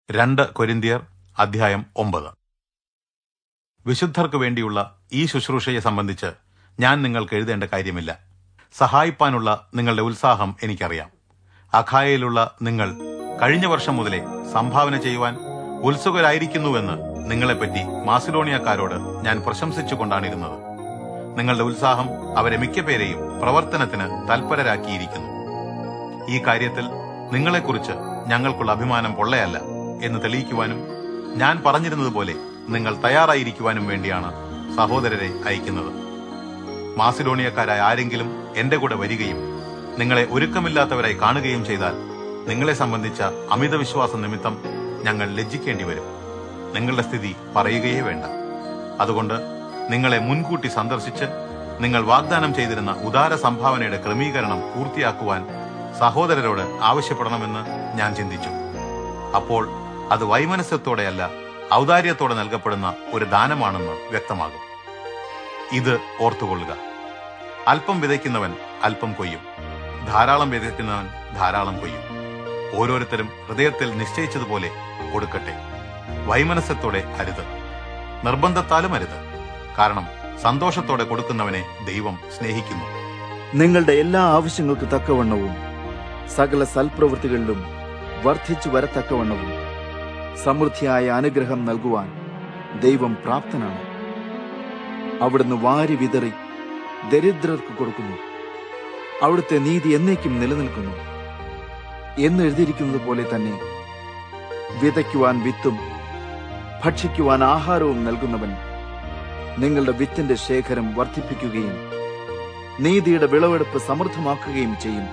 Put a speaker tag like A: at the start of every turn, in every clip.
A: 2 കൊരിന്ത്യർ അധ്യായം 9. വിശുദ്ധർക്ക് വേണ്ടിയുള്ള ഈ ശുശ്രൂഷയെ സംബന്ധിച്ച് ഞാൻ നിങ്ങൾക്ക് എഴുതേണ്ട കാര്യമില്ല. സഹായിപ്പാനുള്ള നിങ്ങളുടെ ഉത്സാഹം എനിക്കറിയാം. അഖായയിലുള്ള നിങ്ങൾ കഴിഞ്ഞ വർഷം മുതലേ സംഭാവന ചെയ്യുവാൻ ഉത്സുകരായിരിക്കുന്നുവെന്ന് നിങ്ങളെപ്പറ്റി മാസിഡോണിയക്കാരോട് ഞാൻ പ്രശംസിച്ചുകൊണ്ടാണിരുന്നത്. നിങ്ങളുടെ ഉത്സാഹം അവരെ മിക്കപേരെയും പ്രവർത്തനത്തിന് തൽപരരാക്കിയിരിക്കുന്നു. ഈ കാര്യത്തിൽ നിങ്ങളെക്കുറിച്ച് ഞങ്ങൾക്കുള്ള അഭിമാനം പൊള്ളയല്ല എന്ന് തെളിയിക്കുവാനും ഞാൻ പറഞ്ഞിരുന്നതുപോലെ നിങ്ങൾ തയ്യാറായിരിക്കുവാനും വേണ്ടിയാണ് സഹോദരരെ അയക്കുന്നത്. മാസിഡോണിയക്കാരായ ആരെങ്കിലും എന്റെ കൂടെ വരികയും നിങ്ങളെ ഒരുക്കമില്ലാത്തവരായി കാണുകയും ചെയ്താൽ നിങ്ങളെ സംബന്ധിച്ച അമിത വിശ്വാസം നിമിത്തം ഞങ്ങൾ ലജ്ജിക്കേണ്ടി വരും. നിങ്ങളുടെ സ്ഥിതി പറയുകയേ വേണ്ട. അതുകൊണ്ട് നിങ്ങളെ മുൻകൂട്ടി സന്ദർശിച്ച് നിങ്ങൾ വാഗ്ദാനം ചെയ്തിരുന്ന ഉദാര സംഭാവനയുടെ ക്രമീകരണം പൂർത്തിയാക്കുവാൻ സഹോദരരോട് ആവശ്യപ്പെടണമെന്ന് ഞാൻ ചിന്തിച്ചു. അപ്പോൾ അത് വൈമനസ്യത്തോടെയല്ല, ഔദാര്യത്തോടെ നൽകപ്പെടുന്ന ഒരു ദാനമാണെന്ന് വ്യക്തമാകും. ഇത് ഓർത്തുകൊള്ളുക: അല്പം വിതയ്ക്കുന്നവൻ അല്പം കൊയ്യും, ധാരാളം വിതയ്ക്കുന്നവൻ ധാരാളം കൊയ്യും. ഓരോരുത്തരും ഹൃദയത്തിൽ നിശ്ചയിച്ചതുപോലെ കൊടുക്കട്ടെ, വൈമനസ്യത്തോടെ അരുത്, നിർബന്ധത്താലും അരുത്. കാരണം സന്തോഷത്തോടെ കൊടുക്കുന്നവനെ ദൈവം സ്നേഹിക്കുന്നു.
B: നിങ്ങളുടെ എല്ലാ ആവശ്യങ്ങൾക്ക് തക്കവണ്ണവും സകല സൽപ്രവൃത്തികളിലും വർദ്ധിച്ചു വരത്തക്കവണ്ണവും സമൃദ്ധിയായ അനുഗ്രഹം നൽകുവാൻ ദൈവം പ്രാപ്തനാണ്. അവിടുന്ന് വാരി വിതറി ദരിദ്രർക്ക് കൊടുക്കുന്നു. അവിടുത്തെ നീതി എന്നേക്കും നിലനിൽക്കുന്നു. എന്ന് എഴുതിയിരിക്കുന്നത് പോലെ തന്നെ വിതയ്ക്കുവാൻ വിത്തും ഭക്ഷിക്കുവാൻ ആഹാരവും നൽകുന്നവൻ നിങ്ങളുടെ വിത്തിന്റെ ശേഖരം വർദ്ധിപ്പിക്കുകയും നീതിയുടെ വിളവെടുപ്പ് സമൃദ്ധമാക്കുകയും ചെയ്യും.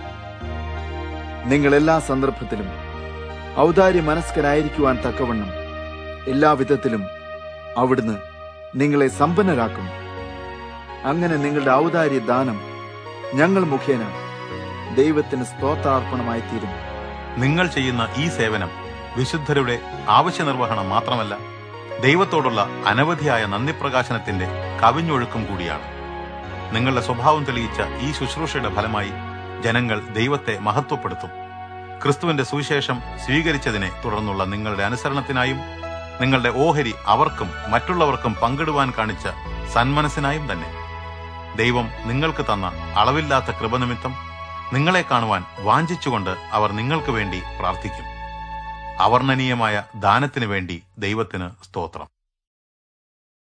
B: നിങ്ങൾ എല്ലാ സന്ദർഭത്തിലും ഔദാര്യ മനസ്കരായിരിക്കുവാൻ തക്കവണ്ണം എല്ലാവിധത്തിലും അവിടുന്ന് നിങ്ങളെ സമ്പന്നരാക്കും. അങ്ങനെ നിങ്ങളുടെ ഔദാര്യ ദാനം ഞങ്ങൾ മുഖേന ദൈവത്തിന് സ്തോത്രാർപ്പണമായി തീരും.
A: നിങ്ങൾ ചെയ്യുന്ന ഈ സേവനം വിശുദ്ധരുടെ ആവശ്യ നിർവഹണം മാത്രമല്ല, ദൈവത്തോടുള്ള അനവധിയായ നന്ദിപ്രകാശനത്തിന്റെ കവിഞ്ഞൊഴുക്കും കൂടിയാണ്. നിങ്ങളുടെ സ്വഭാവം തെളിയിച്ച ഈ ശുശ്രൂഷയുടെ ഫലമായി ജനങ്ങൾ ദൈവത്തെ മഹത്വപ്പെടുത്തും. ക്രിസ്തുവിന്റെ സുവിശേഷം സ്വീകരിച്ചതിനെ തുടർന്നുള്ള നിങ്ങളുടെ അനുസരണത്തിനായും നിങ്ങളുടെ ഓഹരി അവർക്കും മറ്റുള്ളവർക്കും പങ്കിടുവാൻ കാണിച്ച സന്മനസ്സിനായും തന്നെ ദൈവം നിങ്ങൾക്ക് തന്ന അളവില്ലാത്ത കൃപനിമിത്തം നിങ്ങളെ കാണുവാൻ വാഞ്ചിച്ചുകൊണ്ട് അവർ നിങ്ങൾക്ക് വേണ്ടി പ്രാർത്ഥിക്കും. അവർണ്ണനീയമായ ദാനത്തിനു വേണ്ടി ദൈവത്തിന് സ്തോത്രം.